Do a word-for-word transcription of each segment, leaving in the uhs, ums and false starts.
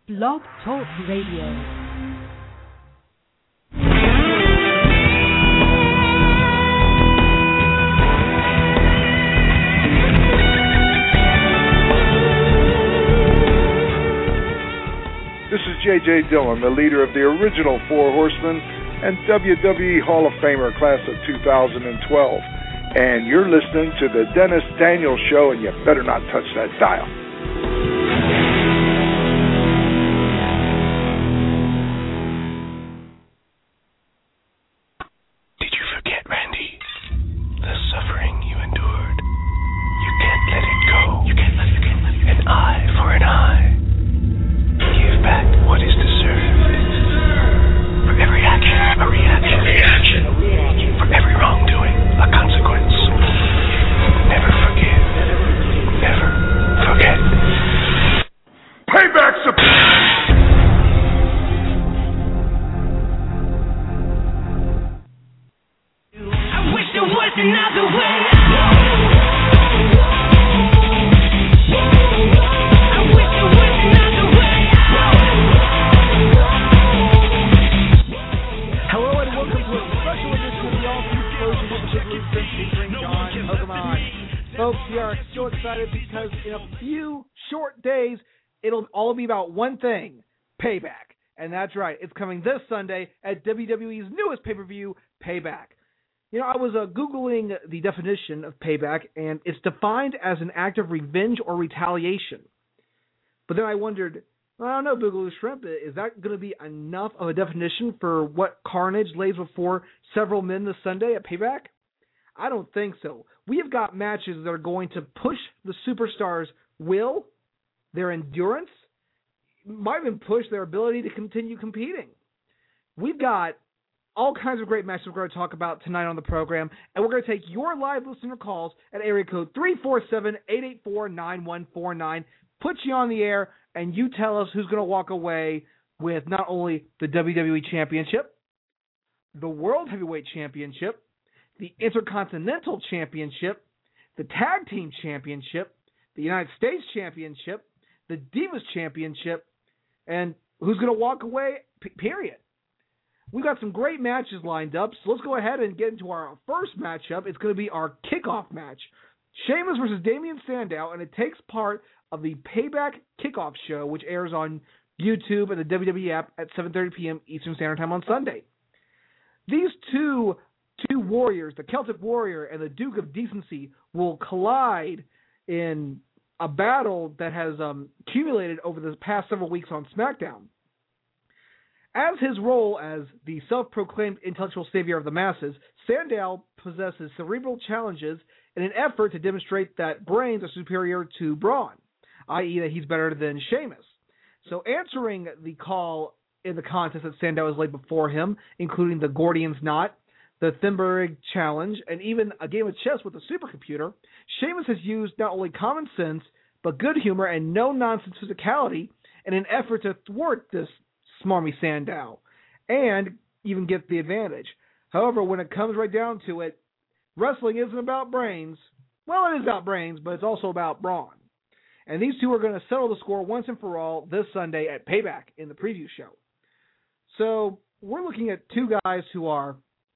Blog Talk Radio. This is J J Dillon, the leader of the original Four Horsemen and W W E Hall of Famer class of two thousand twelve. And you're listening to the Dennis Daniels Show, and you better not touch that dial. Did you forget, Randy? The suffering you endured. You can't let it go. You can't let it go. An eye for an eye. Give back what is deserved. For every action, a reaction. A reaction. For every wrongdoing, a consequence. Never forgive. Never forget. Payback's a... I wish there was another way. Folks, we are so excited because in a few short days, it'll all be about one thing, Payback. And that's right, it's coming this Sunday at W W E's newest pay-per-view, Payback. You know, I was uh, Googling the definition of Payback, and it's defined as an act of revenge or retaliation. But then I wondered, well, I don't know, Boogaloo Shrimp, is that going to be enough of a definition for what carnage lays before several men this Sunday at Payback? I don't think so. We have got matches that are going to push the superstars' will, their endurance, might even push their ability to continue competing. We've got all kinds of great matches we're going to talk about tonight on the program, and we're going to take your live listener calls at area code three four seven, eight eight four, nine one four nine. Put you on the air, and you tell us who's going to walk away with not only the W W E Championship, the World Heavyweight Championship, the Intercontinental Championship, the Tag Team Championship, the United States Championship, the Divas Championship, and who's going to walk away, P- period. We've got some great matches lined up, so let's go ahead and get into our first matchup. It's going to be our kickoff match. Sheamus versus Damien Sandow, and it takes part of the Payback Kickoff Show, which airs on YouTube and the W W E app at seven thirty p.m. Eastern Standard Time on Sunday. These two Two warriors, the Celtic Warrior and the Duke of Decency, will collide in a battle that has um, accumulated over the past several weeks on SmackDown. As his role as the self-proclaimed intellectual savior of the masses, Sandow possesses cerebral challenges in an effort to demonstrate that brains are superior to brawn, that is that he's better than Sheamus. So answering the call in the contest that Sandow has laid before him, including the Gordian's Knot, the Thunberg Challenge, and even a game of chess with a supercomputer, Sheamus has used not only common sense, but good humor and no-nonsense physicality in an effort to thwart this smarmy Sandow and even get the advantage. However, when it comes right down to it, wrestling isn't about brains. Well, it is about brains, but it's also about brawn. And these two are going to settle the score once and for all this Sunday at Payback in the preview show. So we're looking at two guys who are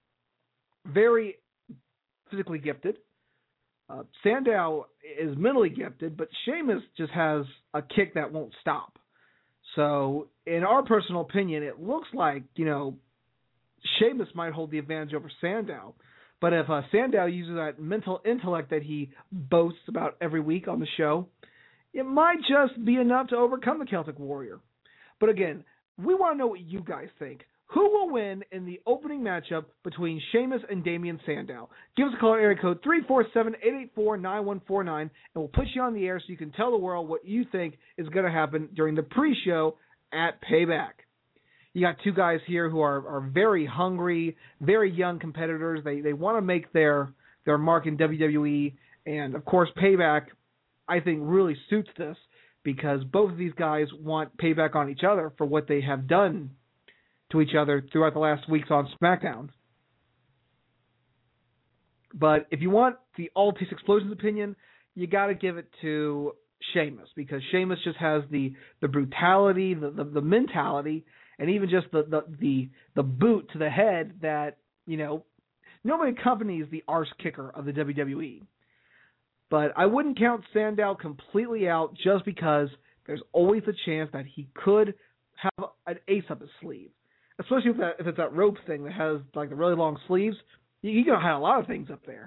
very physically gifted. Uh, Sandow is mentally gifted, but Sheamus just has a kick that won't stop. So, in our personal opinion, it looks like, you know, Sheamus might hold the advantage over Sandow. But if uh, Sandow uses that mental intellect that he boasts about every week on the show, it might just be enough to overcome the Celtic Warrior. But again, we want to know what you guys think. Who will win in the opening matchup between Sheamus and Damien Sandow? Give us a call at area code three four seven, eight eight four, nine one four nine, and we'll put you on the air so you can tell the world what you think is going to happen during the pre-show at Payback. You got two guys here who are, are very hungry, very young competitors. They they want to make their, their mark in W W E, and of course Payback, I think, really suits this because both of these guys want payback on each other for what they have done to each other throughout the last weeks on SmackDown. But if you want the All Taste Explosions opinion, you got to give it to Sheamus, because Sheamus just has the, the brutality, the, the, the mentality, and even just the, the, the, the boot to the head that, you know, normally accompanies the arse kicker of the W W E. But I wouldn't count Sandow completely out just because there's always a chance that he could have an ace up his sleeve. Especially if, that, if it's that rope thing that has like the really long sleeves. You're going to have a lot of things up there.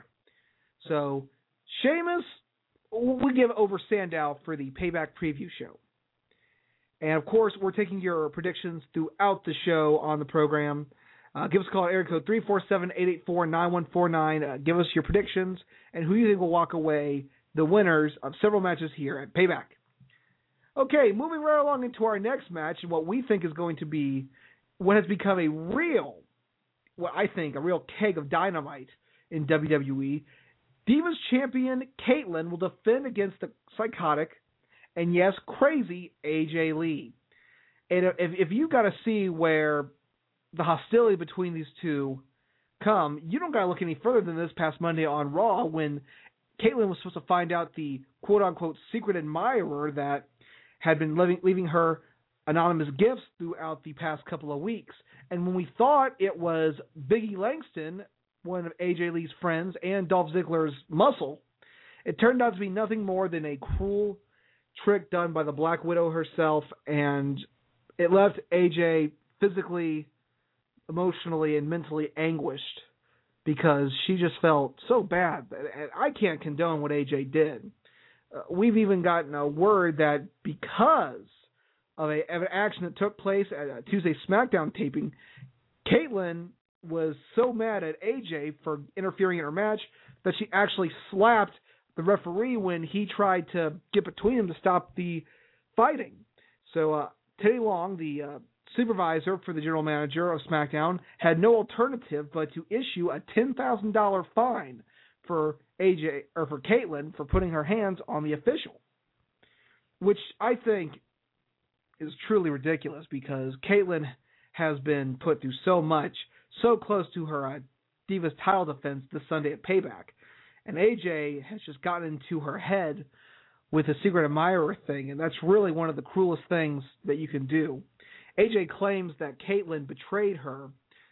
So, Sheamus, we give over Sandow for the Payback preview show. And, of course, we're taking your predictions throughout the show on the program. Uh, give us a call at area code three four seven, eight eight four, nine one four nine. Uh, give us your predictions and who you think will walk away the winners of several matches here at Payback. Okay, moving right along into our next match, and what we think is going to be what has become a real, what I think, a real keg of dynamite in W W E. Divas champion Kaitlyn will defend against the psychotic and, yes, crazy A J Lee. And if, if you got to see where the hostility between these two come, you don't got to look any further than this past Monday on Raw when Kaitlyn was supposed to find out the quote-unquote secret admirer that had been living, leaving her anonymous gifts throughout the past couple of weeks. And when we thought it was Biggie Langston, one of A J Lee's friends, and Dolph Ziggler's muscle, it turned out to be nothing more than a cruel trick done by the Black Widow herself, and it left A J physically, emotionally, and mentally anguished because she just felt so bad. And I can't condone what A J did. Uh, we've even gotten a word that because of, a, of an action that took place at a Tuesday SmackDown taping, Kaitlyn was so mad at A J for interfering in her match that she actually slapped the referee when he tried to get between them to stop the fighting. So uh, Teddy Long, the uh, supervisor for the general manager of SmackDown, had no alternative but to issue a ten thousand dollars fine for A J or for Kaitlyn for putting her hands on the official, which I think is truly ridiculous because Kaitlyn has been put through so much, so close to her uh, Divas title defense this Sunday at Payback. And A J has just gotten into her head with the secret admirer thing, and that's really one of the cruelest things that you can do. A J claims that Kaitlyn betrayed her,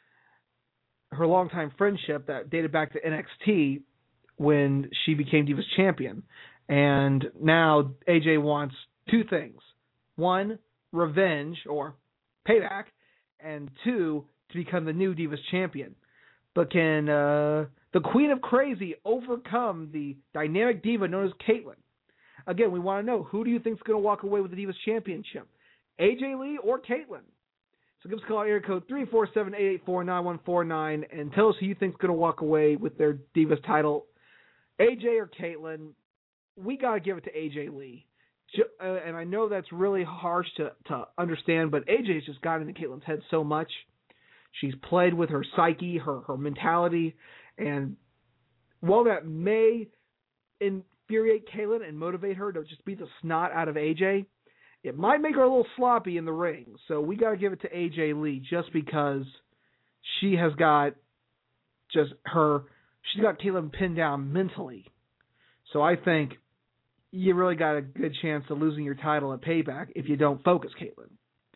her longtime friendship that dated back to N X T when she became Divas champion. And now A J wants two things. One, revenge or payback, and two, to become the new Divas champion. But can uh, the Queen of Crazy overcome the dynamic diva known as Kaitlyn? Again, we want to know, who do you think is going to walk away with the Divas championship? A J Lee or Kaitlyn? So give us a call at area code three four seven, eight eight four, nine one four nine and tell us who you think is going to walk away with their Divas title. A J or Kaitlyn? We got to give it to A J Lee. And I know that's really harsh to, to understand, but A J's just got into Kaitlyn's head so much. She's played with her psyche, her, her mentality, and while that may infuriate Kaitlyn and motivate her to just beat the snot out of A J, it might make her a little sloppy in the ring. So we got to give it to A J Lee just because she has got just her, she's got Kaitlyn pinned down mentally. So I think you really got a good chance of losing your title at Payback if you don't focus Kaitlyn.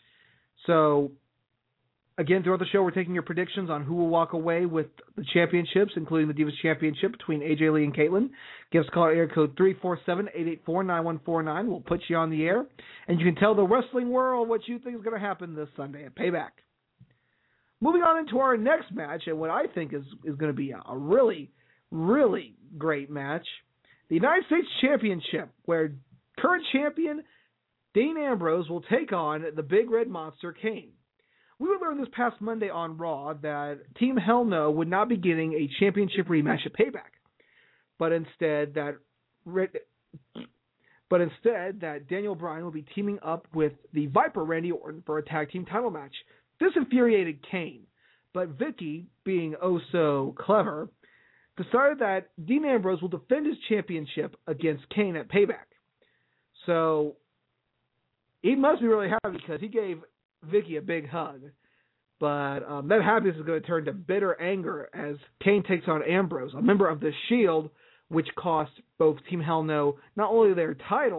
So, again, throughout the show, we're taking your predictions on who will walk away with the championships, including the Divas Championship between A J Lee and Kaitlyn. Give us a call at area code three four seven, eight eight four, nine one four nine. We'll put you on the air, and you can tell the wrestling world what you think is going to happen this Sunday at Payback. Moving on into our next match, and what I think is, is going to be a really, really great match, the United States Championship, where current champion Dean Ambrose will take on the Big Red Monster, Kane. We would learn this past Monday on Raw that Team Hell No would not be getting a championship rematch at Payback, but instead that but instead that Daniel Bryan will be teaming up with the Viper Randy Orton for a tag team title match. This infuriated Kane, but Vicky, being oh so clever, decided that Dean Ambrose will defend his championship against Kane at Payback. So he must be really happy because he gave Vicky a big hug. But um, that happiness is going to turn to bitter anger as Kane takes on Ambrose, a member of the Shield, which cost both Team Hell No not only their title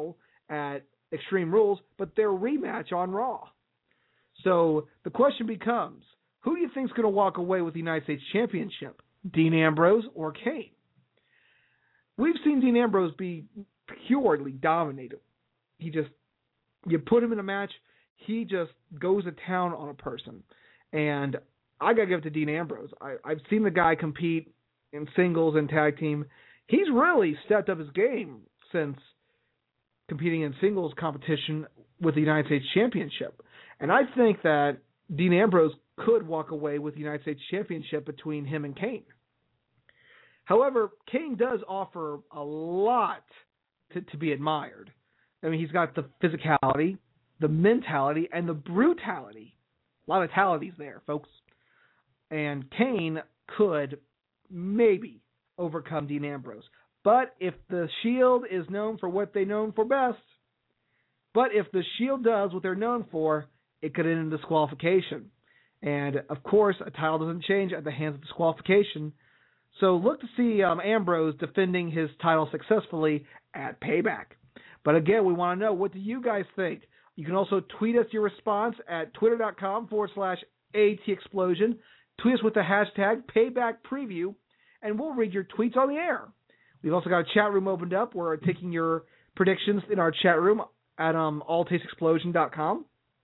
at Extreme Rules, but their rematch on Raw. So the question becomes, who do you think is going to walk away with the United States Championship, Dean Ambrose or Kane? We've seen Dean Ambrose be purely dominated. He just, you put him in a match, he just goes to town on a person. And I got to give it to Dean Ambrose. I, I've seen the guy compete in singles and tag team. He's really stepped up his game since competing in singles competition with the United States Championship. And I think that Dean Ambrose could walk away with the United States Championship between him and Kane. However, Kane does offer a lot to, to be admired. I mean, he's got the physicality, the mentality, and the brutality. A lot of talities there, folks. And Kane could maybe overcome Dean Ambrose. But if the Shield is known for what they're known for best, but if the Shield does what they're known for, it could end in disqualification. And, of course, a title doesn't change at the hands of disqualification. So look to see um, Ambrose defending his title successfully at Payback. But, again, we want to know, what do you guys think? You can also tweet us your response at twitter.com forward slash ATExplosion. Tweet us with the hashtag Payback Preview, and we'll read your tweets on the air. We've also got a chat room opened up. We're taking your predictions in our chat room at um, all taste explosion dot com.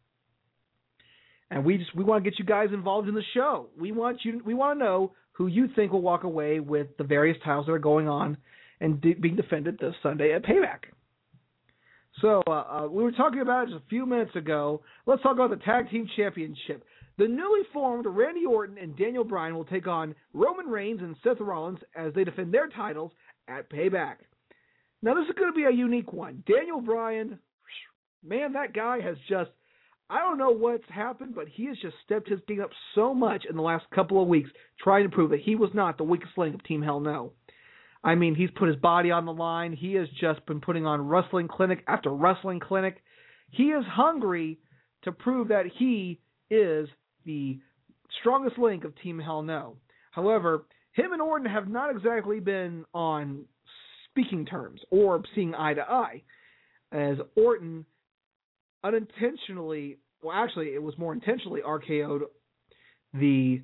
And we just we want to get you guys involved in the show. We want you. We want to know who you think will walk away with the various titles that are going on and de- being defended this Sunday at Payback. So uh, uh, we were talking about it just a few minutes ago. Let's talk about the Tag Team Championship. The newly formed Randy Orton and Daniel Bryan will take on Roman Reigns and Seth Rollins as they defend their titles at Payback. Now, this is going to be a unique one. Daniel Bryan, man, that guy has just, I don't know what's happened, but he has just stepped his game up so much in the last couple of weeks trying to prove that he was not the weakest link of Team Hell No. I mean, he's put his body on the line. He has just been putting on wrestling clinic after wrestling clinic. He is hungry to prove that he is the strongest link of Team Hell No. However, him and Orton have not exactly been on speaking terms or seeing eye to eye, as Orton unintentionally, well, actually, it was more intentionally R K O'd the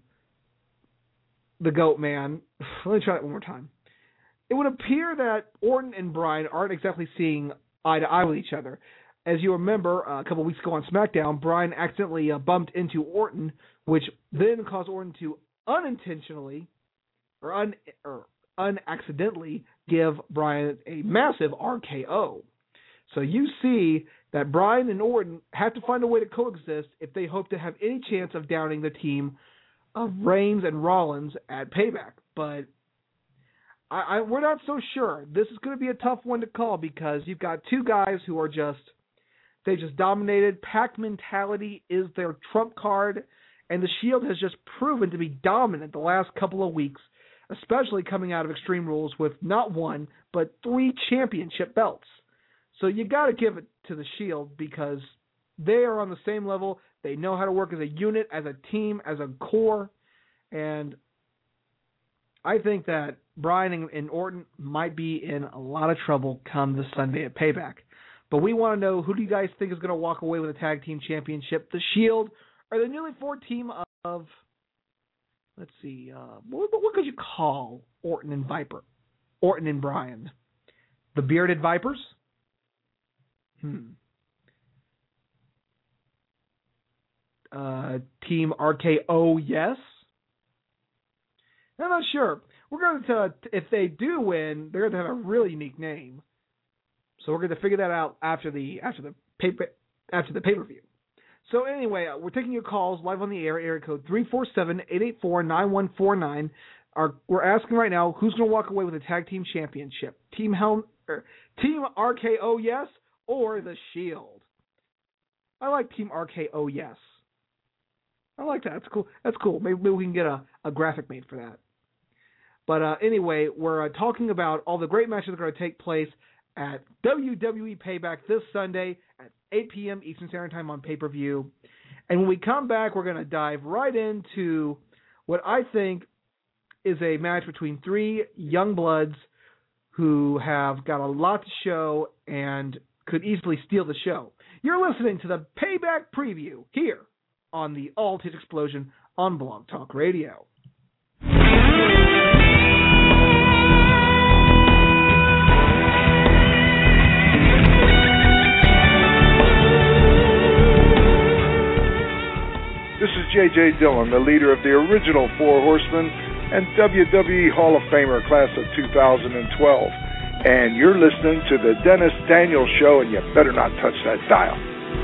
the Goat Man. Let me try that one more time. It would appear that Orton and Bryan aren't exactly seeing eye to eye with each other. As you remember, uh, a couple weeks ago on SmackDown, Bryan accidentally uh, bumped into Orton, which then caused Orton to unintentionally or, un, or unaccidentally give Bryan a massive R K O. So you see that Bryan and Orton have to find a way to coexist if they hope to have any chance of downing the team of Reigns and Rollins at Payback. But I, I, we're not so sure. This is going to be a tough one to call because you've got two guys who are just, they just dominated. Pack mentality is their trump card, and the Shield has just proven to be dominant the last couple of weeks, especially coming out of Extreme Rules with not one, but three championship belts. So you got to give it to the Shield because they are on the same level. They know how to work as a unit, as a team, as a core. And I think that Bryan and, and Orton might be in a lot of trouble come this Sunday at Payback. But we want to know, who do you guys think is going to walk away with a tag team championship? The Shield or the newly formed team of, let's see, uh, what, what could you call Orton and Viper? Orton and Bryan. The Bearded Vipers? Hmm. Uh, Team R K O, yes? I'm not sure. We're going to, if they do win, they're going to have a really unique name. So we're going to figure that out after the after the paper after the pay per view. So anyway, uh, we're taking your calls live on the air. Area code three four seven, eight eight four, nine one four nine. Our, we're asking right now, who's going to walk away with a tag team championship? Team Hell, er, Team R K O, yes, or the Shield? I like Team R K O, yes. I like that. That's cool. That's cool. Maybe, maybe we can get a, a graphic made for that. But uh, anyway, we're uh, talking about all the great matches that are going to take place at W W E Payback this Sunday at eight p.m. Eastern Standard Time on pay-per-view. And when we come back, we're going to dive right into what I think is a match between three young bloods who have got a lot to show and could easily steal the show. You're listening to the Payback Preview here on the All Elite Explosion on Blog Talk Radio. This is J J Dillon, the leader of the original Four Horsemen and W W E Hall of Famer class of two thousand twelve. And you're listening to the Dennis Daniels Show, and you better not touch that dial.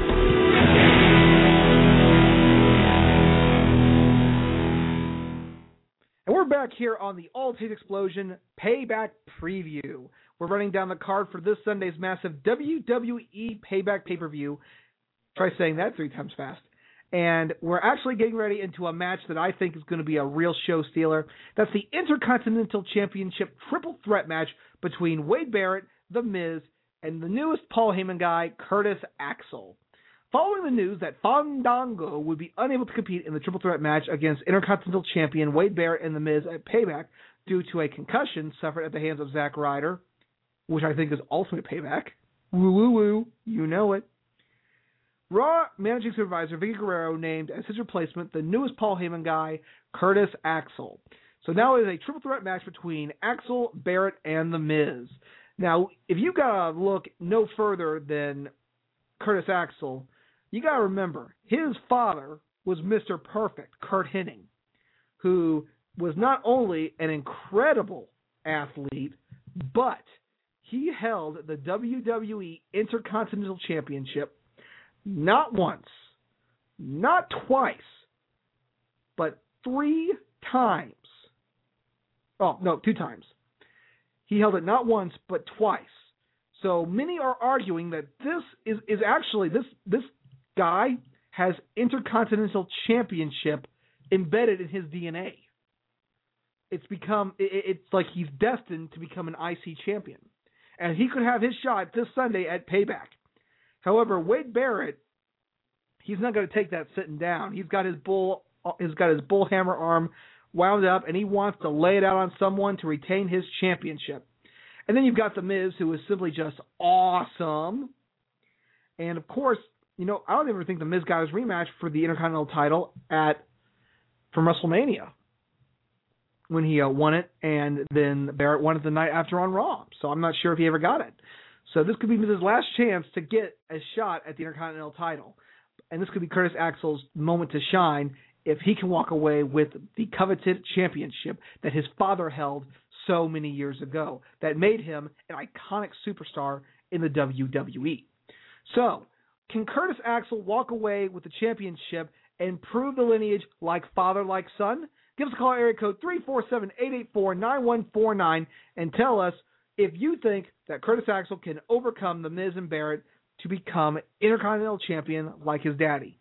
And we're back here on the All Elite Explosion Payback Preview. We're running down the card for this Sunday's massive W W E Payback pay-per-view. Try saying that three times fast. And we're actually getting ready into a match that I think is going to be a real show stealer. That's the Intercontinental Championship triple threat match between Wade Barrett, The Miz, and the newest Paul Heyman guy, Curtis Axel. Following the news that Fandango would be unable to compete in the triple threat match against Intercontinental Champion Wade Barrett and The Miz at Payback due to a concussion suffered at the hands of Zack Ryder, which I think is ultimate payback. Woo woo woo, you know it. Raw Managing Supervisor Vicky Guerrero named as his replacement the newest Paul Heyman guy, Curtis Axel. So now it is a triple threat match between Axel, Barrett, and The Miz. Now, if you gotta look no further than Curtis Axel, you gotta remember his father was Mister Perfect, Curt Hennig, who was not only an incredible athlete, but he held the W W E Intercontinental Championship not once, not twice, but three times. Oh, no, two times. He held it not once, but twice. So many are arguing that this is, is actually, this, this guy has Intercontinental Championship embedded in his D N A. It's become, it, it's like he's destined to become an I C champion. And he could have his shot this Sunday at Payback. However, Wade Barrett, he's not going to take that sitting down. He's got his bull, he's got his bull hammer arm wound up, and he wants to lay it out on someone to retain his championship. And then you've got The Miz, who is simply just awesome. And of course, you know, I don't ever think The Miz got his rematch for the Intercontinental title at from WrestleMania when he uh, won it, and then Barrett won it the night after on Raw. So I'm not sure if he ever got it. So this could be his last chance to get a shot at the Intercontinental title. And this could be Curtis Axel's moment to shine if he can walk away with the coveted championship that his father held so many years ago, that made him an iconic superstar in the W W E. So, can Curtis Axel walk away with the championship and prove the lineage like father, like son? Give us a call, area code three four seven, eight eight four, nine one four nine, and tell us if you think that Curtis Axel can overcome The Miz and Barrett to become Intercontinental Champion like his daddy.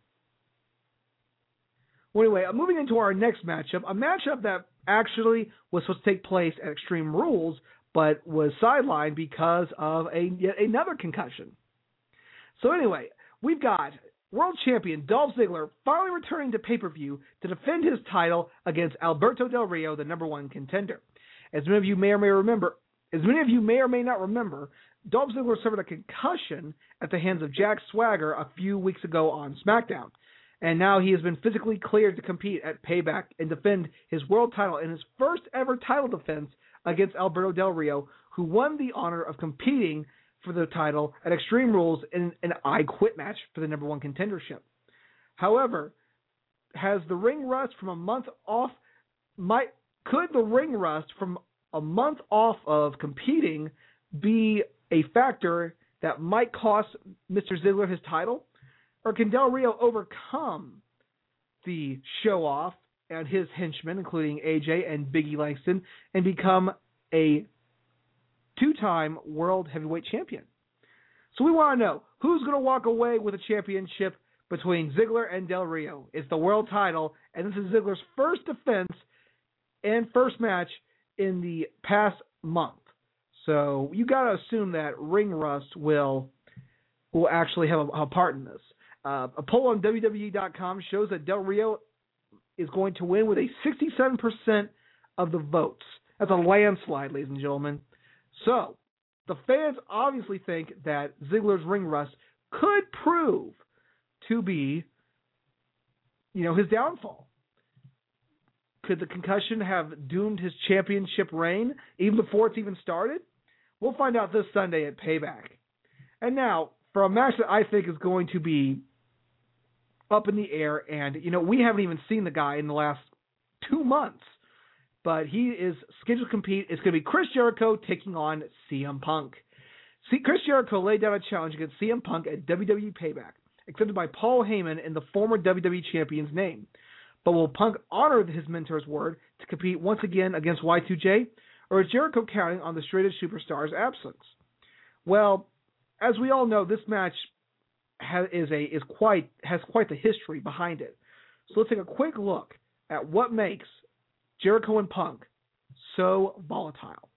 Well, anyway, moving into our next matchup, a matchup that actually was supposed to take place at Extreme Rules, but was sidelined because of a yet another concussion. So anyway, we've got World Champion Dolph Ziggler finally returning to pay-per-view to defend his title against Alberto Del Rio, the number one contender. As many of you may or may remember, As many of you may or may not remember, Dolph Ziggler suffered a concussion at the hands of Jack Swagger a few weeks ago on SmackDown. And now he has been physically cleared to compete at Payback and defend his world title in his first ever title defense against Alberto Del Rio, who won the honor of competing for the title at Extreme Rules in an I Quit match for the number one contendership. However, has the ring rust from a month off, might could the ring rust from a month off of competing be a factor that might cost Mister Ziggler his title? Or can Del Rio overcome the show-off and his henchmen, including A J and Big E Langston, and become a two-time World Heavyweight Champion? So we want to know, who's going to walk away with a championship between Ziggler and Del Rio? It's the world title, and this is Ziggler's first defense and first match in the past month. So you got to assume that ring rust will will actually have a, a part in this. Uh, a poll on W W E dot com shows that Del Rio is going to win with a sixty-seven percent of the votes. That's a landslide, ladies and gentlemen. So, the fans obviously think that Ziggler's ring rust could prove to be, you know, his downfall. Could the concussion have doomed his championship reign even before it's even started? We'll find out this Sunday at Payback. And now, for a match that I think is going to be up in the air, and, you know, we haven't even seen the guy in the last two months, but he is scheduled to compete. It's going to be Chris Jericho taking on C M Punk. See, Chris Jericho laid down a challenge against C M Punk at W W E Payback, accepted by Paul Heyman in the former W W E Champion's name. But will Punk honor his mentor's word to compete once again against Y two J, or is Jericho counting on the Straight Edge Superstar's absence? Well, as we all know, this match has, is a is quite has quite the history behind it. So let's take a quick look at what makes Jericho and Punk so volatile.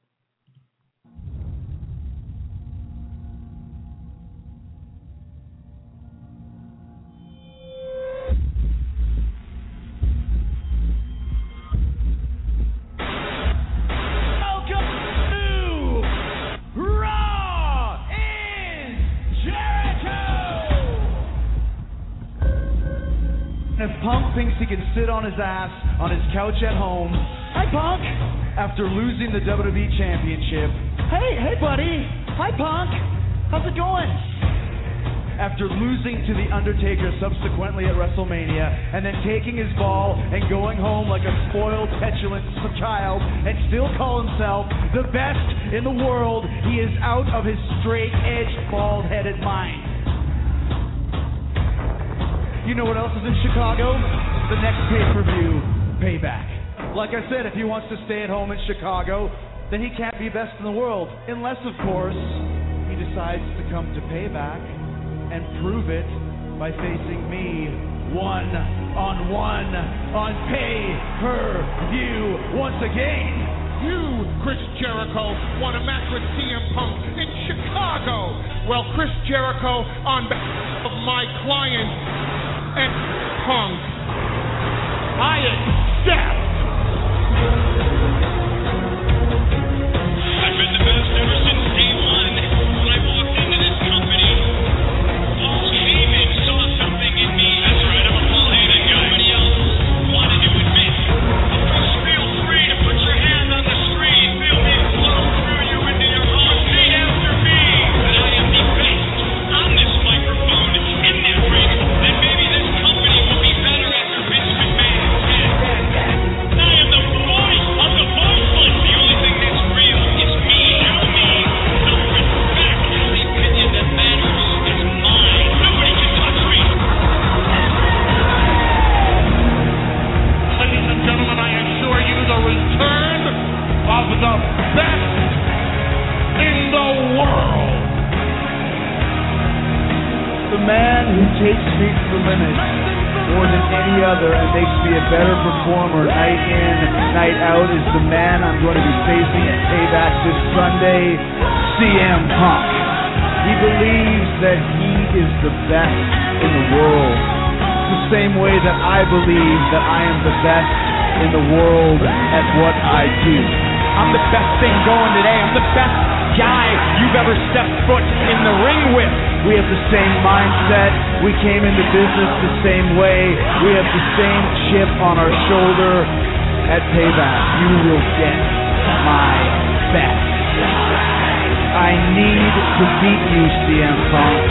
If Punk thinks he can sit on his ass on his couch at home, hi Punk, after losing the W W E Championship, hey, hey buddy, hi Punk, how's it going? After losing to The Undertaker subsequently at WrestleMania, and then taking his ball and going home like a spoiled, petulant child, and still call himself the best in the world, he is out of his straight-edge, bald-headed mind. You know what else is in Chicago? The next pay-per-view, Payback. Like I said, if he wants to stay at home in Chicago, then he can't be best in the world. Unless, of course, he decides to come to Payback and prove it by facing me one-on-one on pay-per-view once again. You, Chris Jericho, want a match with C M Punk in Chicago? Well, Chris Jericho, on behalf of my client, and Punk, I accept. I've been the best ever since day one. When I walked into this company, Paul Heyman saw something in me. That's right, I'm a Paul Heyman guy. Nobody else wanted to admit. Just feel free to put your hand on the screen. Feel me flow through you into your heart. Repeat after me. That I am the best on this microphone in that ring. And maybe this company will be better after Vince McMahon's head. I am the voice of the voiceless. The only thing that's real is me. Show me the respect. The only opinion that matters is mine. Nobody can touch me. Ladies and gentlemen, I assure you the return of the best in the world. The man who takes me to the limit more than any other and makes me a better performer night in, night out is the man I'm going to be facing at Payback this Sunday, C M Punk. He believes that he is the best in the world, the same way that I believe that I am the best in the world at what I do. I'm the best thing going today. I'm the best guy you've ever stepped foot in the ring with. We have the same mindset. We came into business the same way. We have the same chip on our shoulder. At Payback, you will get my best. I need to beat you, C M Punk.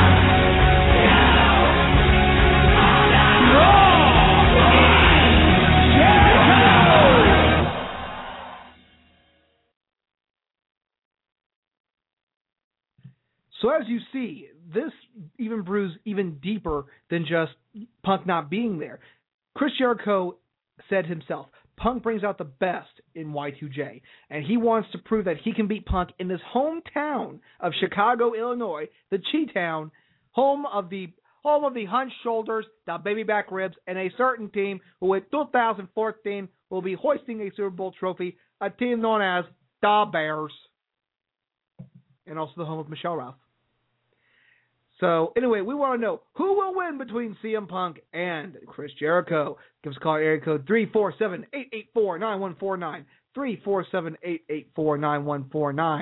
So as you see, this even brews even deeper than just Punk not being there. Chris Jericho said himself, Punk brings out the best in Y two J, and he wants to prove that he can beat Punk in his hometown of Chicago, Illinois, the Chi-Town, home of the home of the hunched shoulders, the baby back ribs, and a certain team who in two thousand fourteen will be hoisting a Super Bowl trophy, a team known as the Bears, and also the home of Michelle Ralph. So, anyway, we want to know who will win between C M Punk and Chris Jericho. Give us a call at area code three four seven, eight eight four, nine one four nine, three four seven, eight eight four, nine one four nine.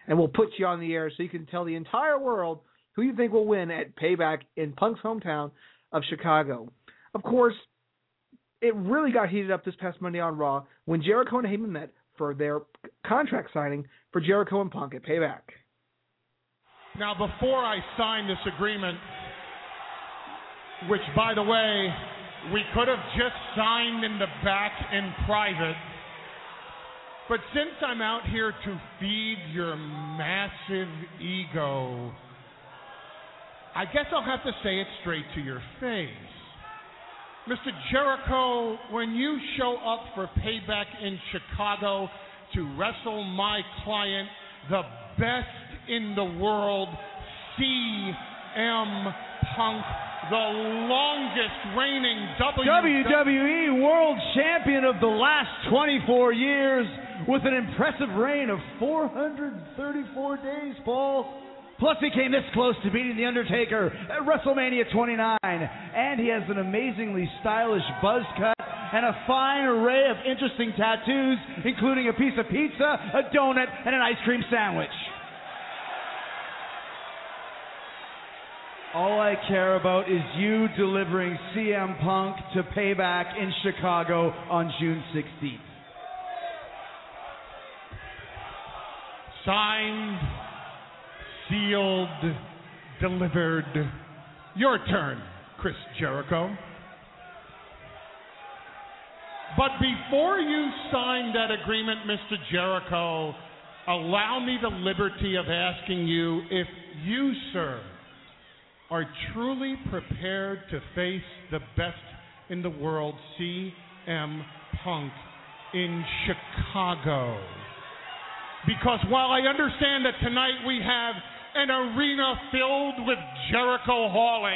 and we'll put you on the air so you can tell the entire world who you think will win at Payback in Punk's hometown of Chicago. Of course, it really got heated up this past Monday on Raw when Jericho and Heyman met for their contract signing for Jericho and Punk at Payback. Now, before I sign this agreement, which, by the way, we could have just signed in the back in private, but since I'm out here to feed your massive ego, I guess I'll have to say it straight to your face. Mister Jericho, when you show up for Payback in Chicago to wrestle my client, the best in the world, C M Punk, the longest reigning W W E World Champion of the last twenty-four years with an impressive reign of four hundred thirty-four days, Paul. Plus, he came this close to beating The Undertaker at WrestleMania twenty-nine. And he has an amazingly stylish buzz cut and a fine array of interesting tattoos, including a piece of pizza, a donut, and an ice cream sandwich. All I care about is you delivering C M Punk to Payback in Chicago on June sixteenth. Signed, sealed, delivered. Your turn, Chris Jericho. But before you sign that agreement, Mister Jericho, allow me the liberty of asking you if you, sir, are truly prepared to face the best in the world, C M Punk, in Chicago. Because while I understand that tonight we have an arena filled with Jericho-holics,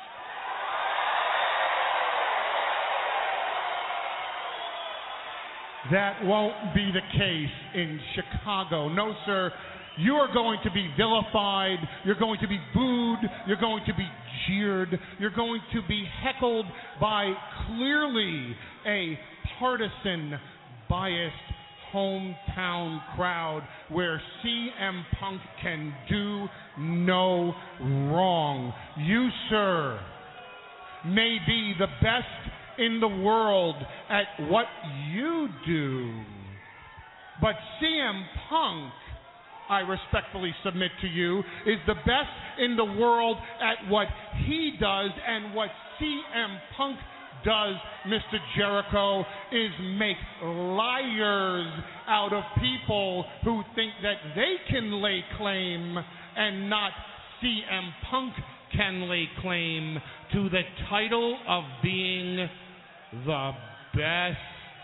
that won't be the case in Chicago. No, sir. You are going to be vilified, you're going to be booed, you're going to be jeered, you're going to be heckled by clearly a partisan, biased hometown crowd where C M Punk can do no wrong. You, sir, may be the best in the world at what you do, but C M Punk, I respectfully submit to you, is the best in the world at what he does, and what C M Punk does, Mister Jericho, is make liars out of people who think that they can lay claim and not C M Punk can lay claim to the title of being the best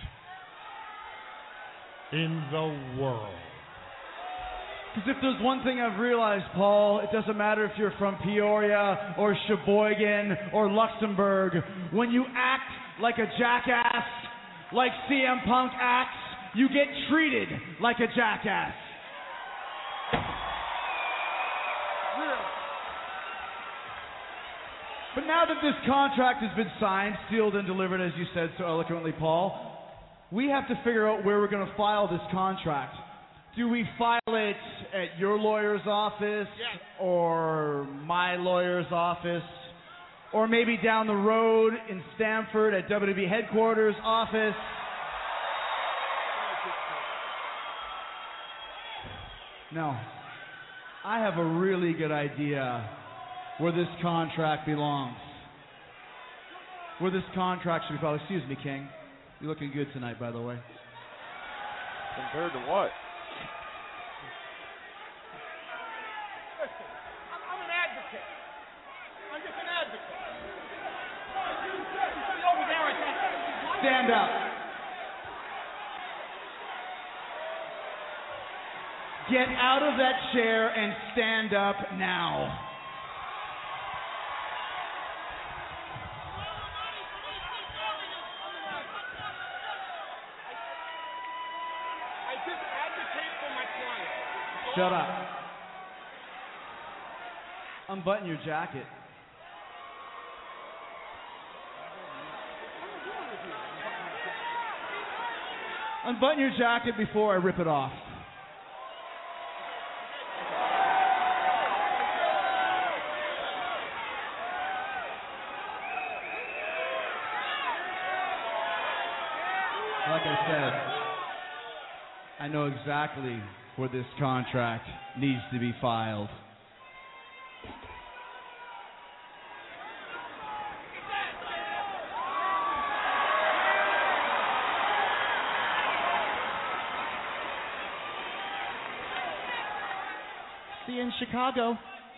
in the world. Because if there's one thing I've realized, Paul, it doesn't matter if you're from Peoria or Sheboygan or Luxembourg. When you act like a jackass, like C M Punk acts, you get treated like a jackass. But now that this contract has been signed, sealed, and delivered, as you said so eloquently, Paul, we have to figure out where we're going to file this contract. Do we file it at your lawyer's office, yes, or my lawyer's office, or maybe down the road in Stamford at W W E headquarters office? No. I have a really good idea where this contract belongs. Where this contract should be filed. Excuse me, King. You're looking good tonight, by the way. Compared to what? Stand up. Get out of that chair and stand up now. I just advocate for my client. Shut up. Unbutton your jacket. Unbutton your jacket before I rip it off. Like I said, I know exactly where this contract needs to be filed. See you in Chicago.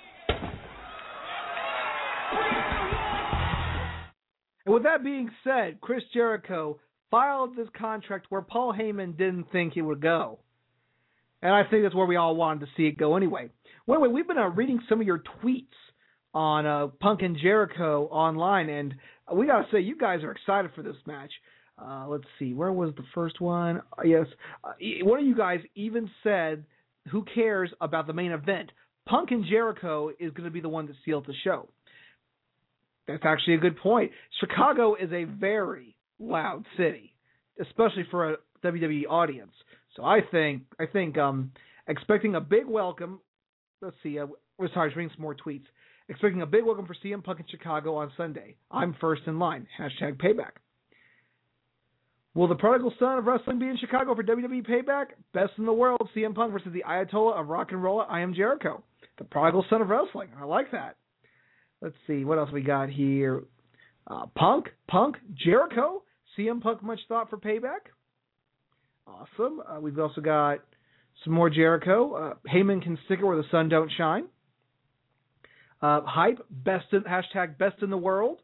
And with that being said, Chris Jericho filed this contract where Paul Heyman didn't think it would go. And I think that's where we all wanted to see it go anyway. Well, anyway, we've been uh, reading some of your tweets on uh, Punk and Jericho online, and we got to say, you guys are excited for this match. Uh, let's see, where was the first one? Uh, yes, uh, one of you guys even said, who cares about the main event? Punk and Jericho is going to be the one that seals the show. That's actually a good point. Chicago is a very loud city, especially for a W W E audience. So I think I think um, expecting a big welcome. Let's see. Uh, we're sorry, just reading some more tweets. Expecting a big welcome for C M Punk in Chicago on Sunday. I'm first in line. Hashtag Payback. Will the prodigal son of wrestling be in Chicago for W W E Payback? Best in the world. C M Punk versus the Ayatollah of rock and roll. I am Jericho. The prodigal son of wrestling. I like that. Let's see, what else we got here? Uh, Punk, Punk, Jericho, C M Punk, much thought for Payback. Awesome. Uh, we've also got some more Jericho. Uh, Heyman can stick it where the sun don't shine. Uh, hype, best in, hashtag best in the world.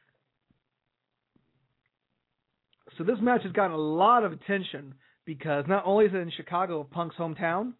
So this match has gotten a lot of attention because not only is it in Chicago, Punk's hometown,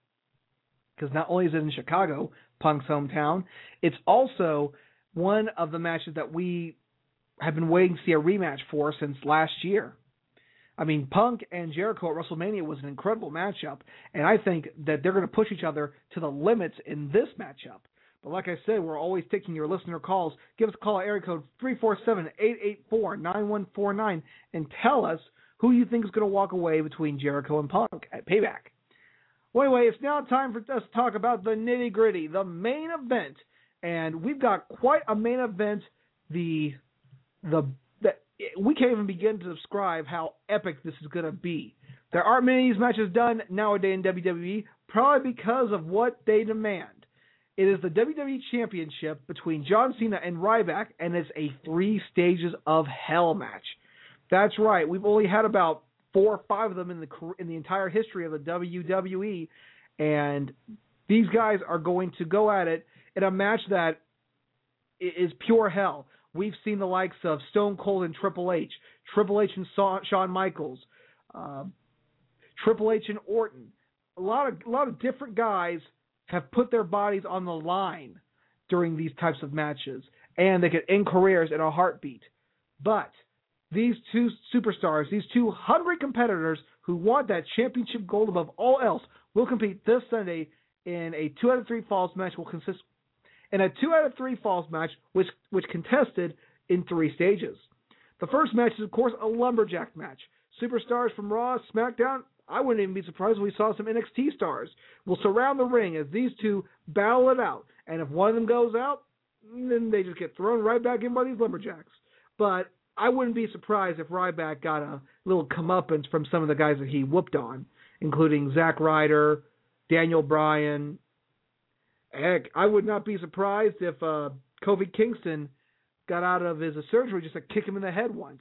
because not only is it in Chicago, Punk's hometown, it's also one of the matches that we have been waiting to see a rematch for since last year. I mean, Punk and Jericho at WrestleMania was an incredible matchup, and I think that they're going to push each other to the limits in this matchup. But like I said, we're always taking your listener calls. Give us a call at area code three four seven, eight eight four, nine one four nine and tell us who you think is going to walk away between Jericho and Punk at Payback. Well, anyway, it's now time for us to talk about the nitty-gritty, the main event. And we've got quite a main event. The the, the we can't even begin to describe how epic this is going to be. There aren't many of these matches done nowadays in W W E, probably because of what they demand. It is the W W E Championship between John Cena and Ryback, and it's a three stages of hell match. That's right. We've only had about four or five of them in the in the entire history of the W W E, and these guys are going to go at it in a match that is pure hell. We've seen the likes of Stone Cold and Triple H, Triple H and Shawn Michaels, uh, Triple H and Orton. A lot of a lot of different guys have put their bodies on the line during these types of matches, and they could end careers in a heartbeat. But these two superstars, these two hungry competitors who want that championship gold above all else, will compete this Sunday in a two out of three falls match. Will consist in a two out of three falls match, which which contested in three stages. The first match is, of course, a lumberjack match. Superstars from Raw, SmackDown. I wouldn't even be surprised if we saw some N X T stars will surround the ring as these two battle it out. And if one of them goes out, then they just get thrown right back in by these lumberjacks. But I wouldn't be surprised if Ryback got a little comeuppance from some of the guys that he whooped on, including Zack Ryder, Daniel Bryan. Heck, I would not be surprised if uh, Kofi Kingston got out of his surgery just to kick him in the head once.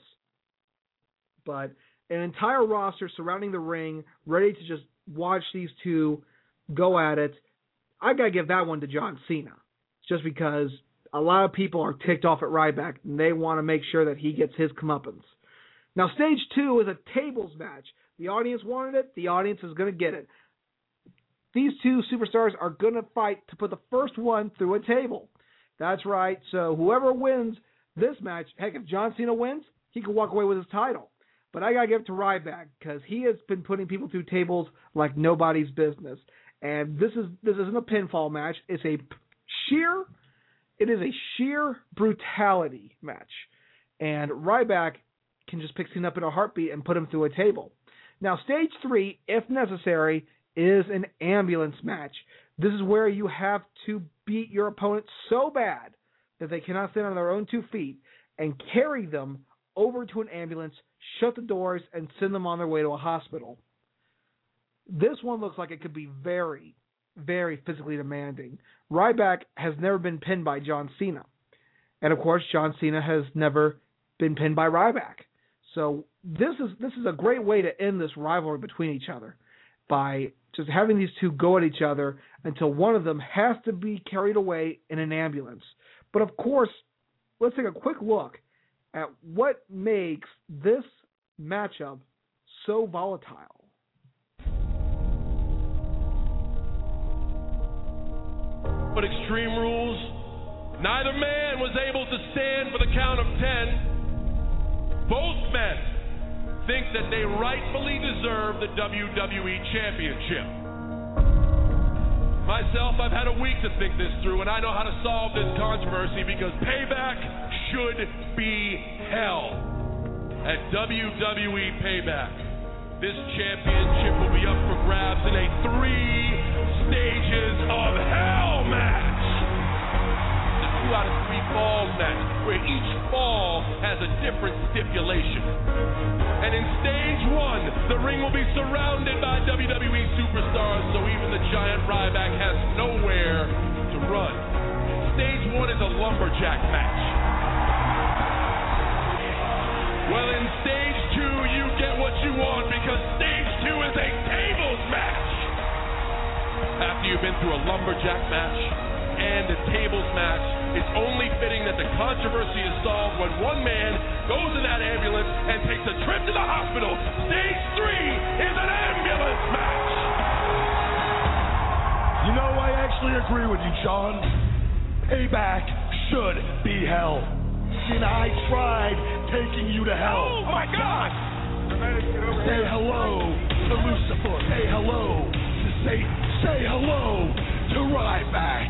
But an entire roster surrounding the ring, ready to just watch these two go at it. I got to give that one to John Cena, just because a lot of people are ticked off at Ryback, and they want to make sure that he gets his comeuppance. Now, stage two is a tables match. The audience wanted it. The audience is going to get it. These two superstars are going to fight to put the first one through a table. That's right. So whoever wins this match, heck, if John Cena wins, he can walk away with his title. But I got to give it to Ryback because he has been putting people through tables like nobody's business. And this is this isn't a pinfall match. It's a sheer, it is a sheer brutality match. And Ryback can just pick Cena up in a heartbeat and put him through a table. Now, stage three, if necessary, is an ambulance match. This is where you have to beat your opponent so bad that they cannot stand on their own two feet and carry them over to an ambulance, shut the doors, and send them on their way to a hospital. This one looks like it could be very, very physically demanding. Ryback has never been pinned by John Cena. And, of course, John Cena has never been pinned by Ryback. So this is this is a great way to end this rivalry between each other by just having these two go at each other until one of them has to be carried away in an ambulance. But, of course, let's take a quick look at what makes this matchup so volatile. But Extreme Rules, neither man was able to stand for the count of ten. Both men think that they rightfully deserve the W W E Championship. Myself, I've had a week to think this through, and I know how to solve this controversy because Payback should be hell. At W W E Payback, this championship will be up for grabs in a three stages of hell match. The two out of three falls match, where each fall has a different stipulation. And in stage one, the ring will be surrounded by W W E superstars, so even the giant Ryback has nowhere to run. Stage one is a lumberjack match. Well, in stage two, you get what you want because stage two is a tables match. After you've been through a lumberjack match and a tables match, it's only fitting that the controversy is solved when one man goes in that ambulance and takes a trip to the hospital. Stage three is an ambulance match. You know, I actually agree with you, John. Payback should be hell. And I tried taking you to hell. Oh my God! Say hello to Lucifer. Say hello to Satan. Say hello to Ryback.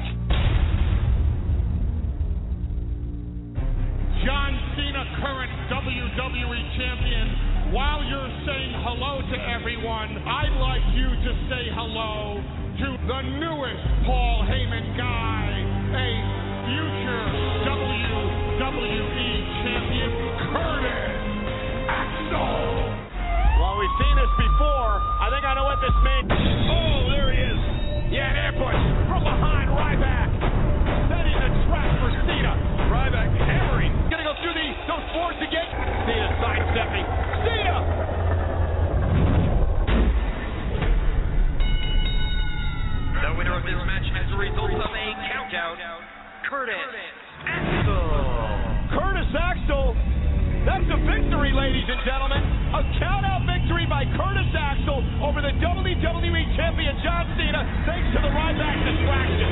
John Cena, current W W E champion. While you're saying hello to everyone, I'd like you to say hello to the newest Paul Heyman guy, a future W W E champion, Curtis Axel. Well, we've seen this before. I think I know what this means. Oh, there he is. Yeah, an ambush from behind Ryback. Setting the trap for Cena. Ryback hammering. Gonna go through the those boards again. Cena sidestepping. Cena! The winner of this match as a result of a countdown, Curtis Axel. Curtis Axel. That's a victory, ladies and gentlemen. A count-out victory by Curtis Axel over the W W E champion John Cena, thanks to the Ryback distraction.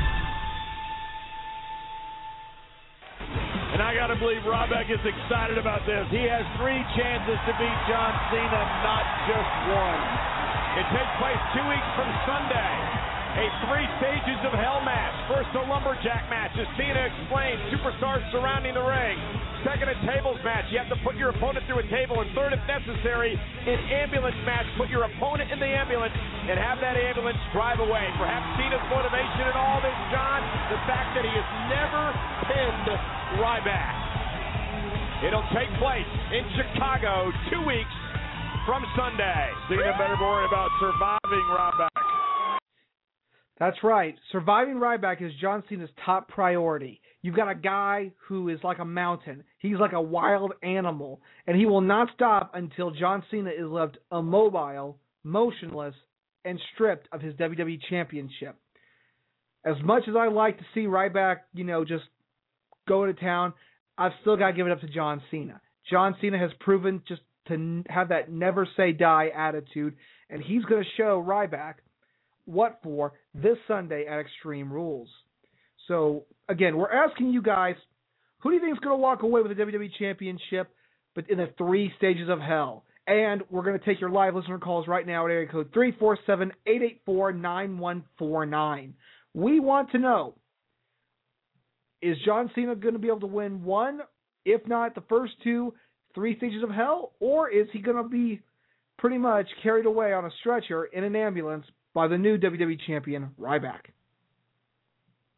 And I gotta believe Ryback is excited about this. He has three chances to beat John Cena, not just one. It takes place two weeks from Sunday. A three stages of hell match. First, a lumberjack match, as Cena explained. Superstars surrounding the ring. Second, a tables match. You have to put your opponent through a table. And third, if necessary, an ambulance match. Put your opponent in the ambulance and have that ambulance drive away. Perhaps Cena's motivation in all this, John, the fact that he has never pinned Ryback. It'll take place in Chicago two weeks from Sunday. Cena better worry about surviving Ryback. That's right. Surviving Ryback is John Cena's top priority. You've got a guy who is like a mountain. He's like a wild animal, and he will not stop until John Cena is left immobile, motionless, and stripped of his W W E Championship. As much as I like to see Ryback, you know, just go to town, I've still got to give it up to John Cena. John Cena has proven just to have that never say die attitude, and he's going to show Ryback what for this Sunday at Extreme Rules. So, again, we're asking you guys, who do you think is going to walk away with the W W E Championship, but in the three stages of hell? And we're going to take your live listener calls right now at area code three four seven, eight eight four, nine one four nine. We want to know, is John Cena going to be able to win one, if not the first two, three stages of hell? Or is he going to be pretty much carried away on a stretcher in an ambulance by the new W W E champion, Ryback?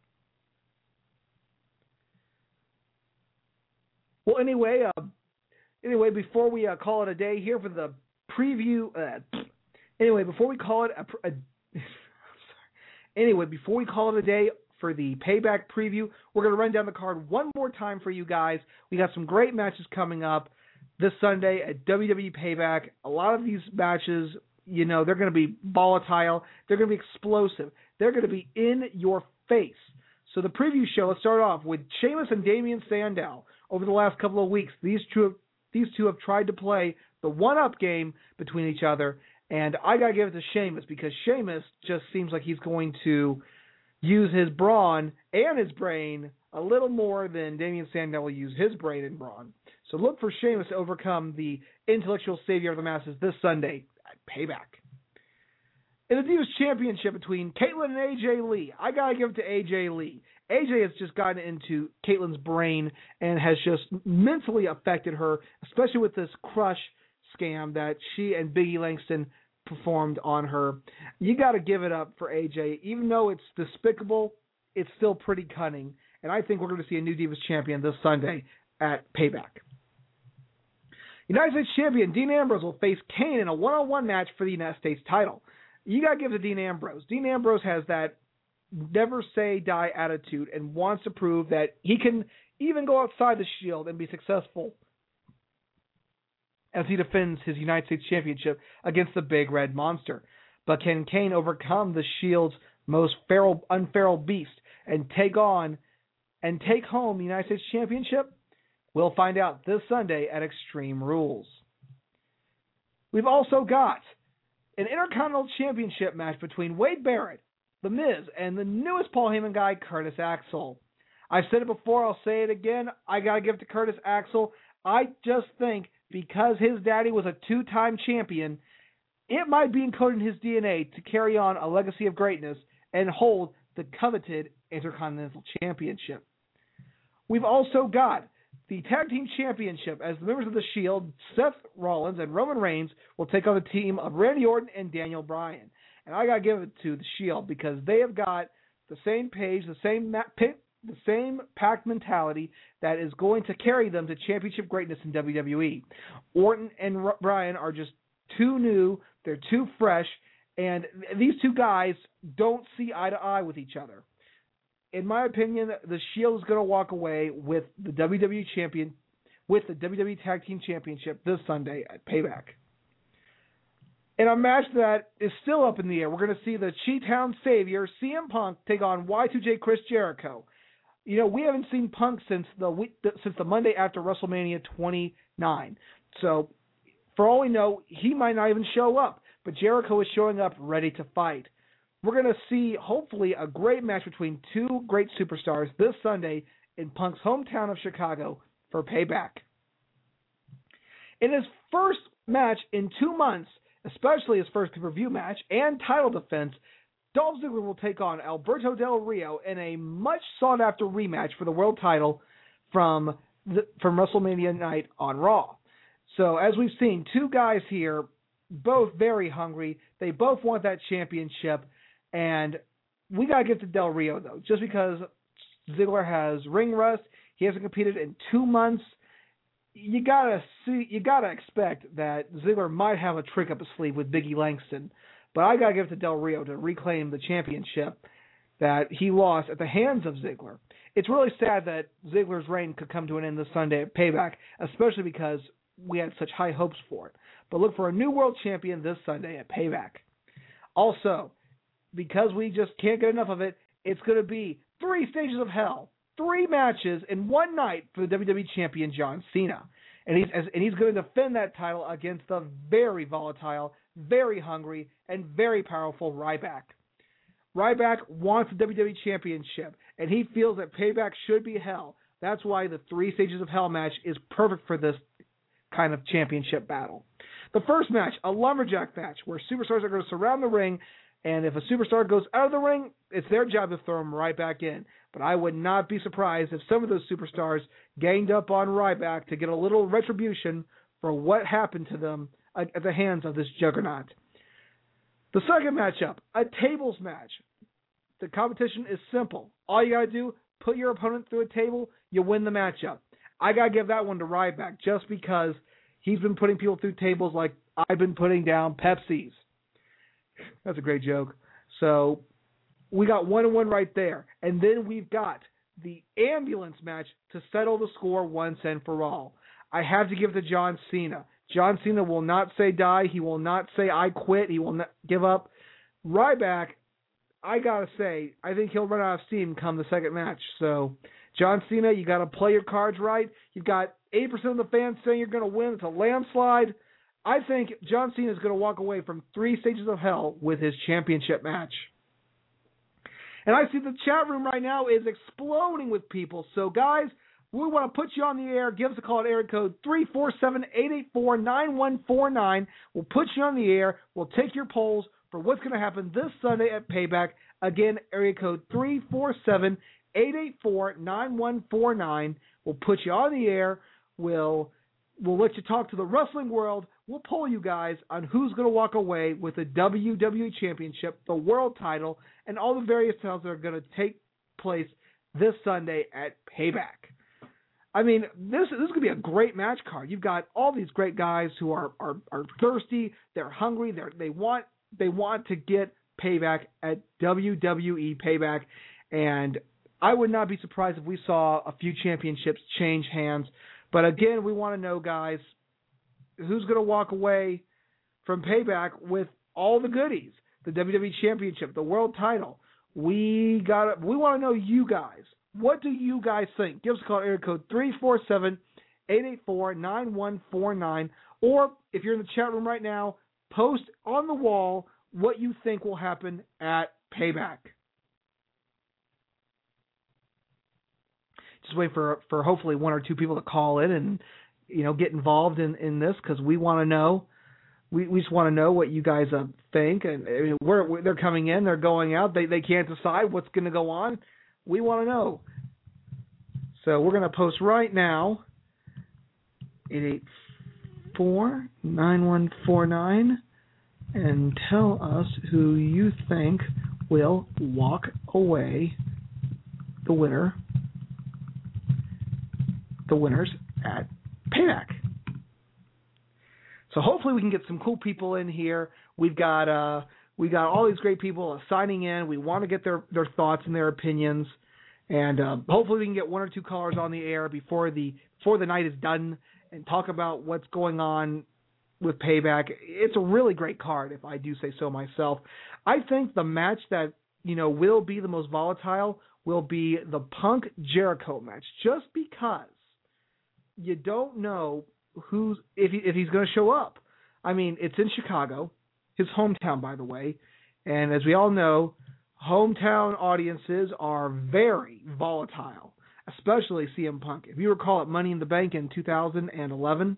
Well, anyway, uh, Anyway, before we uh, call it a day here for the preview, uh, anyway, before we call it a, a anyway, before we call it a day for the Payback preview, we're going to run down the card one more time for you guys. We got some great matches coming up this Sunday at W W E Payback. A lot of these matches, you know, they're going to be volatile. They're going to be explosive. They're going to be in your face. So the preview show, let's start off with Sheamus and Damien Sandow. Over the last couple of weeks, these two have, these two have tried to play the one-up game between each other, and I got to give it to Sheamus because Sheamus just seems like he's going to use his brawn and his brain a little more than Damien Sandow will use his brain and brawn. So look for Sheamus to overcome the intellectual savior of the masses this Sunday at Payback. In the Divas Championship between Caitlyn and A J Lee, I got to give it to A J Lee. A J has just gotten into Caitlyn's brain and has just mentally affected her, especially with this crush scam that she and Biggie Langston performed on her. You got to give it up for A J. Even though it's despicable, it's still pretty cunning. And I think we're going to see a new Divas champion this Sunday at Payback. United States champion Dean Ambrose will face Kane in a one-on-one match for the United States title. You got to give it to Dean Ambrose. Dean Ambrose has that never say die attitude and wants to prove that he can even go outside the Shield and be successful as he defends his United States Championship against the Big Red Monster. But can Kane overcome the Shield's most feral, unferal beast and take on and take home the United States Championship? We'll find out this Sunday at Extreme Rules. We've also got an Intercontinental Championship match between Wade Barrett, The Miz, and the newest Paul Heyman guy, Curtis Axel. I've said it before, I'll say it again. I got to give it to Curtis Axel. I just think because his daddy was a two-time champion, it might be encoded in his D N A to carry on a legacy of greatness and hold the coveted Intercontinental Championship. We've also got the Tag Team Championship as the members of the Shield, Seth Rollins and Roman Reigns, will take on the team of Randy Orton and Daniel Bryan. And I got to give it to the Shield because they have got the same page, the same ma- the same packed mentality that is going to carry them to championship greatness in W W E. Orton and R- Bryan are just too new, they're too fresh, and these two guys don't see eye to eye with each other. In my opinion, the Shield is going to walk away with the W W E champion, with the W W E Tag Team Championship this Sunday at Payback. In a match that is still up in the air, we're going to see the Chi-Town Savior, C M Punk, take on Y two J Chris Jericho. You know, we haven't seen Punk since the week, since the Monday after WrestleMania twenty-nine. So, for all we know, he might not even show up. But Jericho is showing up ready to fight. We're going to see, hopefully, a great match between two great superstars this Sunday in Punk's hometown of Chicago for Payback. In his first match in two months, especially his first pay-per-view match and title defense, Dolph Ziggler will take on Alberto Del Rio in a much sought-after rematch for the world title from the, from WrestleMania night on Raw. So, as we've seen, two guys here, both very hungry. They both want that championship. And we got to get to Del Rio, though, just because Ziggler has ring rust. He hasn't competed in two months. You got to see, you got to expect that Ziggler might have a trick up his sleeve with Biggie Langston. But I got to give it to Del Rio to reclaim the championship that he lost at the hands of Ziggler. It's really sad that Ziggler's reign could come to an end this Sunday at Payback, especially because we had such high hopes for it. But look for a new world champion this Sunday at Payback. Also, because we just can't get enough of it, it's going to be three stages of hell, three matches in one night for the W W E champion John Cena. And he's and he's going to defend that title against the very volatile, very hungry, and very powerful Ryback. Ryback wants the W W E championship, and he feels that Payback should be hell. That's why the three stages of hell match is perfect for this kind of championship battle. The first match, a lumberjack match, where superstars are going to surround the ring. And if a superstar goes out of the ring, it's their job to throw him right back in. But I would not be surprised if some of those superstars ganged up on Ryback to get a little retribution for what happened to them at the hands of this juggernaut. The second matchup, a tables match. The competition is simple. All you got to do, put your opponent through a table, you win the matchup. I got to give that one to Ryback just because he's been putting people through tables like I've been putting down Pepsi's. That's a great joke. So we got one and one right there. And then we've got the ambulance match to settle the score once and for all. I have to give it to John Cena. John Cena will not say die. He will not say I quit. He will not give up. Ryback, I got to say, I think he'll run out of steam come the second match. So, John Cena, you got to play your cards right. You've got eighty percent of the fans saying you're going to win. It's a landslide. I think John Cena is going to walk away from three stages of hell with his championship match. And I see the chat room right now is exploding with people. So, guys, we want to put you on the air. Give us a call at area code three four seven, eight eight four, nine one four nine. We'll put you on the air. We'll take your polls for what's going to happen this Sunday at Payback. Again, area code three four seven, eight eight four, nine one four nine. We'll put you on the air. We'll we'll let you talk to the wrestling world. We'll poll you guys on who's going to walk away with the W W E Championship, the world title, and all the various titles that are going to take place this Sunday at Payback. I mean, this, this is going to be a great match card. You've got all these great guys who are are, are thirsty, they're hungry, they they want they want to get Payback at W W E Payback, and I would not be surprised if we saw a few championships change hands. But again, we want to know, guys, who's going to walk away from Payback with all the goodies, the W W E Championship, the world title. We got we want to know you guys. What do you guys think? Give us a call at area code three four seven, eight eight four, nine one four nine. Or if you're in the chat room right now, post on the wall what you think will happen at Payback. Just wait for, for hopefully one or two people to call in and, you know, get involved in, in this because we want to know. We we just want to know what you guys uh, think. And I mean, we're, we're, they're coming in, they're going out. They, they can't decide what's going to go on. We want to know. So we're going to post right now, eight eight four, nine one four nine, and tell us who you think will walk away the winner, the winners at Payback. So hopefully we can get some cool people in here. We've got uh, we got all these great people signing in. We want to get their, their thoughts and their opinions, and uh, hopefully we can get one or two callers on the air before the before the night is done and talk about what's going on with Payback. It's a really great card, if I do say so myself. I think the match that you know will be the most volatile will be the Punk Jericho match, just because you don't know who's if he, if he's going to show up. I mean, it's in Chicago, his hometown, by the way, and as we all know, hometown audiences are very volatile, especially C M Punk. If you recall at Money in the Bank in two thousand eleven,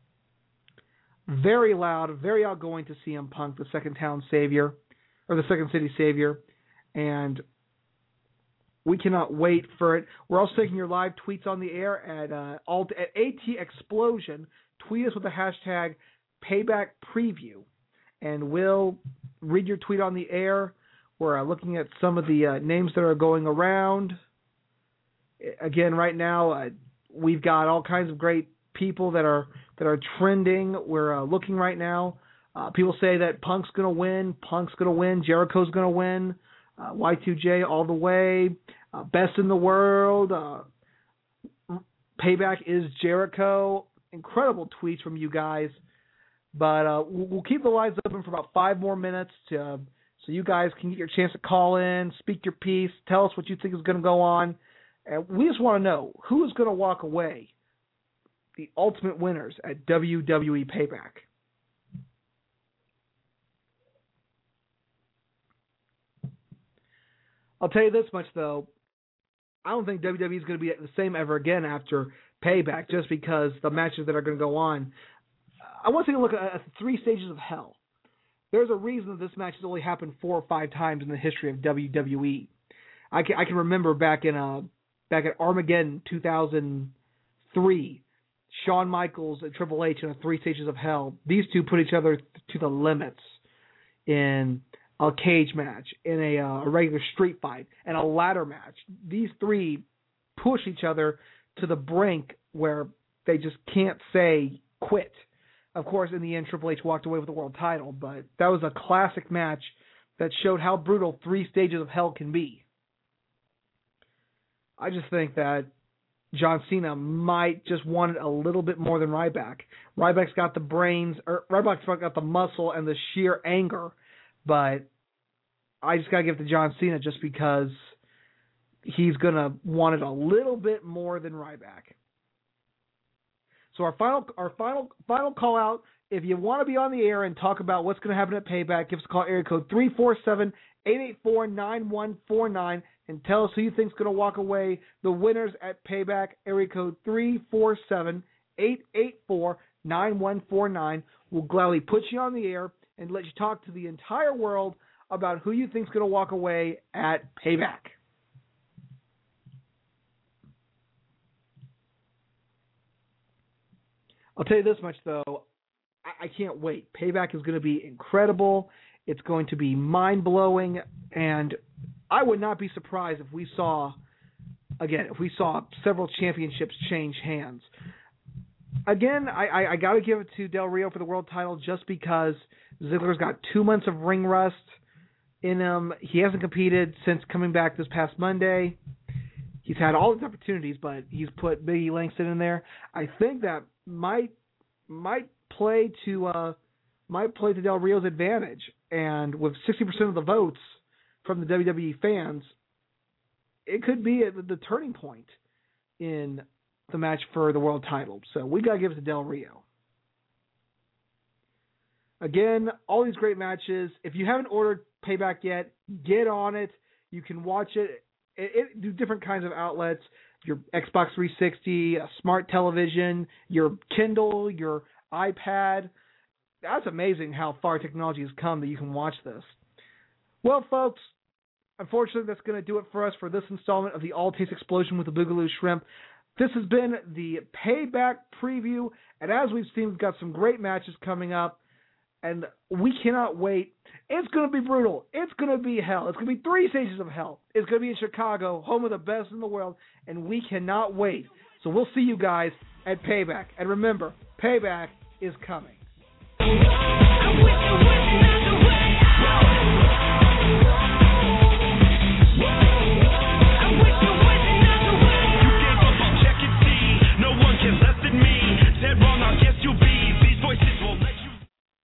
very loud, very outgoing to C M Punk, the second town savior, or the second city savior, and we cannot wait for it. We're also taking your live tweets on the air at uh, alt, at AT Explosion. Tweet us with the hashtag Payback Preview, and we'll read your tweet on the air. We're uh, looking at some of the uh, names that are going around. Again, right now uh, we've got all kinds of great people that are that are trending. We're uh, looking right now. Uh, people say that Punk's going to win. Punk's going to win. Jericho's going to win. Uh, Y two J all the way. Uh, best in the world. Uh, Payback is Jericho. Incredible tweets from you guys. But uh, we'll keep the lines open for about five more minutes to, uh, so you guys can get your chance to call in, speak your piece, tell us what you think is going to go on. And we just want to know who is going to walk away the ultimate winners at W W E Payback. I'll tell you this much, though. I don't think W W E is going to be the same ever again after Payback, just because the matches that are going to go on. I want to take a look at the three stages of hell. There's a reason that this match has only happened four or five times in the history of W W E. I can, I can remember back in uh, back at Armageddon two thousand three, Shawn Michaels and Triple H in a three stages of hell. These two put each other to the limits in a cage match, in a, uh, a regular street fight, and a ladder match. These three push each other to the brink where they just can't say quit. Of course, in the end, Triple H walked away with the world title, but that was a classic match that showed how brutal three stages of hell can be. I just think that John Cena might just want it a little bit more than Ryback. Ryback's got the brains, or Ryback's got the muscle and the sheer anger, but I just got to give it to John Cena just because he's going to want it a little bit more than Ryback. So our final our final final call out, if you want to be on the air and talk about what's going to happen at Payback, give us a call, area code three four seven, eight eight four, nine one four nine, and tell us who you think is going to walk away the winners at Payback, area code three four seven, eight eight four, nine one four nine. We'll gladly put you on the air and let you talk to the entire world about who you think is going to walk away at Payback. I'll tell you this much, though. I, I can't wait. Payback is going to be incredible. It's going to be mind-blowing, and I would not be surprised if we saw, again, if we saw several championships change hands. Again, I, I, I got to give it to Del Rio for the world title just because Ziggler's got two months of ring rust in him. He hasn't competed since coming back this past Monday. He's had all these opportunities, but he's put Biggie Langston in there. I think that might might play to uh, might play to Del Rio's advantage, and with sixty percent of the votes from the W W E fans, it could be at the turning point in the match for the world title. So we got to give it to Del Rio. Again, all these great matches. If you haven't ordered Payback yet, get on it. You can watch it. It, it do different kinds of outlets. Your Xbox three sixty, a smart television, your Kindle, your iPad. That's amazing how far technology has come that you can watch this. Well, folks, unfortunately, that's going to do it for us for this installment of the All Taste Explosion with the Boogaloo Shrimp. This has been the Payback preview, and as we've seen, we've got some great matches coming up, and we cannot wait. It's going to be brutal. It's going to be hell. It's going to be three stages of hell. It's going to be in Chicago, home of the best in the world, and we cannot wait. So we'll see you guys at Payback. And remember, Payback is coming. I wish I was